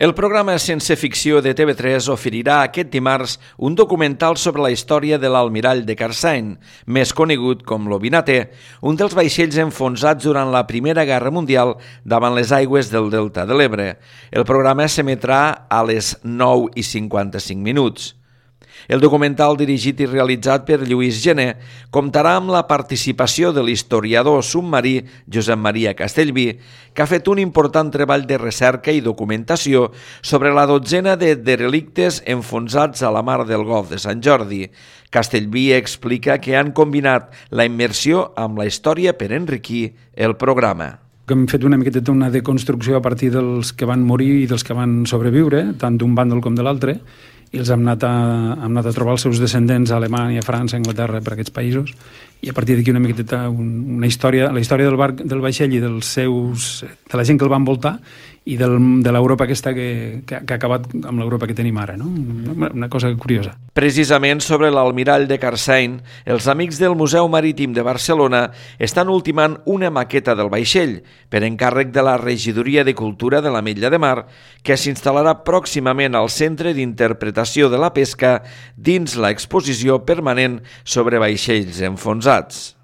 El programa Sense Ficció de TV3 oferirà aquest dimarts un documental sobre la història de l'almirall de Carsaint, més conegut com l'Obinate, un dels vaixells enfonsats durant la Primera Guerra Mundial davant les aigües del Delta de l'Ebre. El programa s'emetrà a les 9:55. El documental, dirigit i realitzat per Lluís Gené, comptarà amb la participació de l'historiador submarí Josep Maria Castellví, que ha fet un important treball de recerca i documentació sobre la dotzena de derelictes enfonsats a la mar del Golf de Sant Jordi. Castellví explica que han combinat la immersió amb la història per enriquir el programa. Hem fet una miqueta una deconstrucció a partir dels que van morir i dels que van sobreviure, tant d'un bàndol com de l'altre, i els hem anat a trobar els seus descendents a Alemanya, França, Anglaterra, per aquests països, i a partir d'aquí una miqueta una història, la història del vaixell i de la gent que el va envoltar i de l'Europa aquesta que ha acabat amb l'Europa que tenim ara, no? Una cosa curiosa. Precisament sobre l'almirall de Carsaint, els amics del Museu Marítim de Barcelona estan ultimant una maqueta del vaixell per encàrrec de la Regidoria de Cultura de l'Ametlla de Mar, que s'instal·larà pròximament al Centre d'Interpretació de la Pesca dins l'exposició permanent sobre vaixells enfonsats.